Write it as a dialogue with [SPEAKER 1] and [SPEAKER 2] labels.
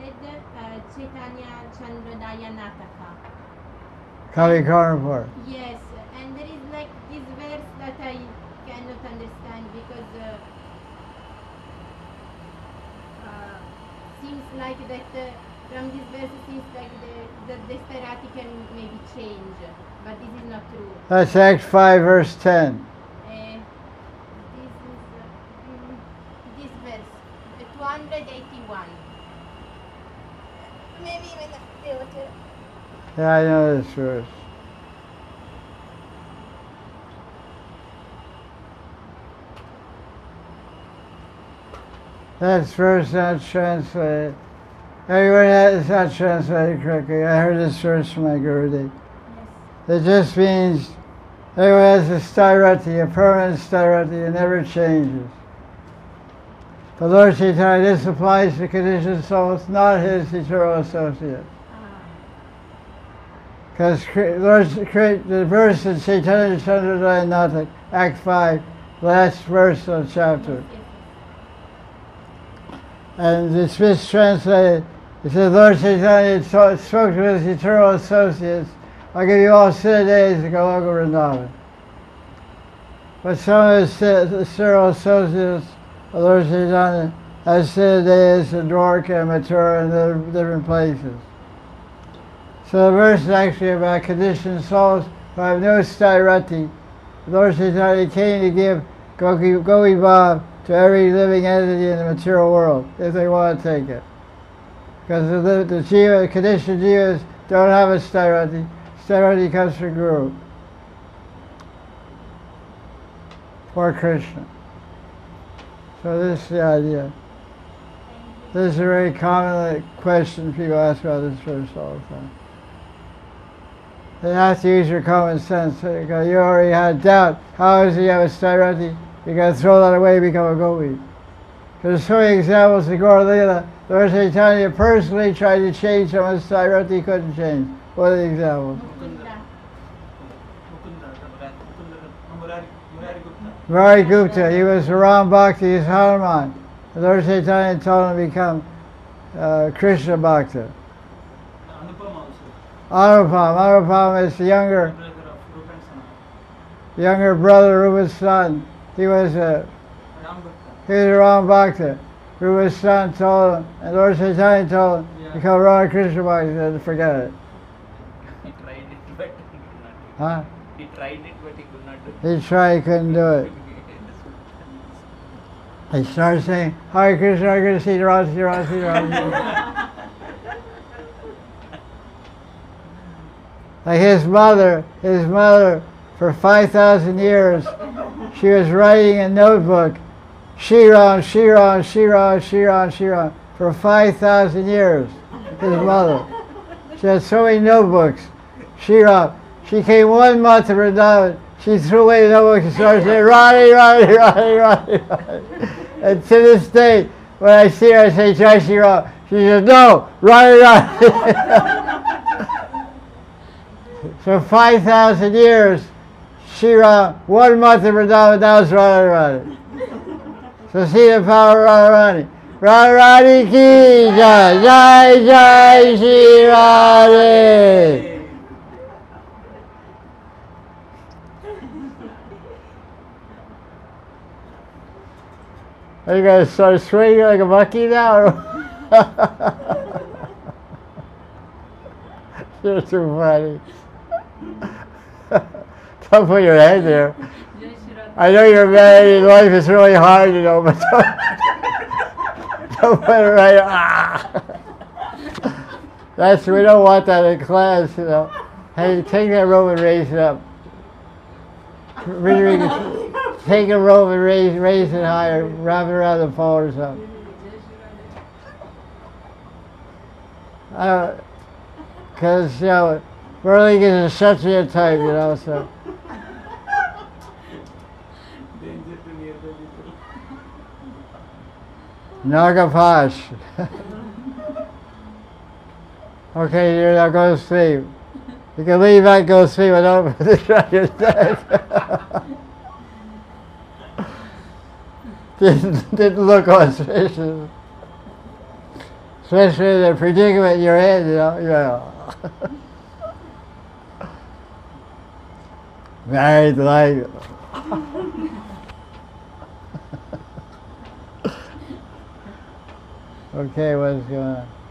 [SPEAKER 1] read Chaitanya Chandrodaya Nataka.
[SPEAKER 2] Kavi Karnapur.
[SPEAKER 1] Yes, and there is like this verse that I cannot understand because seems like that from this verse it seems like the sterati can maybe change, but this is not true.
[SPEAKER 2] That's Acts 5 verse 10.
[SPEAKER 1] This verse, 281. Maybe even the
[SPEAKER 2] Yeah, I know this verse. That's verse not translated. Everyone has not translated correctly. I heard this verse from my Gurudev. It just means everyone has a sthirati, a permanent sthirati, it never changes. The Lord Chaitanya, this applies to conditioned souls, not his eternal associate. Because the verse in Chaitanya Chandrodaya Nataka, Act 5, last verse of the chapter. And it's mistranslated. It says, Lord Chaitanya spoke to his eternal associates, I'll give you all 7 days to go over Vrindavan. But some of his eternal associates, Lord Chaitanya, has 7 days in Dwarka and Mathura and different places. So the verse is actually about conditioned souls who have no sthirati. Lord Chaitanya came to give Gopi Bhav to every living entity in the material world, if they want to take it. Because the jiva, conditioned jivas don't have a sthirati. Sthirati comes from Guru or Krishna. So this is the idea. This is a very common question people ask about this verse all the time. They have to use your common sense. Because you already had doubt. How is he have a sthirati? You got to throw that away and become a gopi. There's so many examples in Gaura Lila. Lord Chaitanya personally tried to change someone's sthirati, he couldn't change. What are the examples? Murari Gupta, he was Ram Bhakti, he's Hanuman. Lord Chaitanya told him to become Krishna Bhakta. Anupam is the younger brother, Rupa's son. He was a Ram Bhakta. Rupa's son told him, and Lord Chaitanya told him, become Radha Krishna Bhakta. He said, forget it.
[SPEAKER 3] He tried it, but he could not do it.
[SPEAKER 2] Huh?
[SPEAKER 3] He tried it, but he could not do it.
[SPEAKER 2] He tried, he couldn't do it. He started saying, Hare Krishna, Hare Krishna, Sita Radha, Sita Radha, Sita Radha. Like his mother, for 5,000 years, she was writing a notebook, Shriram, Shriram, Shriram, Shriram, Shriram, for 5,000 years, his mother. She had so many notebooks, Shriram. She came 1 month to Vrindavan, she threw away the notebook and started saying, Radhe, Radhe, Radhe, Radhe, Radhe. And to this day, when I see her, I say, Jai Shri Ram. She says, no, Radhe, Radhe. So 5,000 years, Shira, 1 month in Vrindavan, now it's Radharani. So see the power of Radharani. Radharani ki jai, jai jai Shri Radhe. Are you going to start swinging like a monkey now? You're too funny. Don't put your head there. I know you're married and life is really hard, you know, but don't put it right. We don't want that in class, you know. Hey, take that rope and raise it up. Take a rope and raise it higher, wrap it around the pole or something. Because, you know, Murali is a Kshatriya type, you know, so. Nagapash. Okay, you're now go to sleep. You can leave out and go to sleep and open the shut your didn't look auspicious. Especially the predicament you're in, Married life. Okay, what's going on?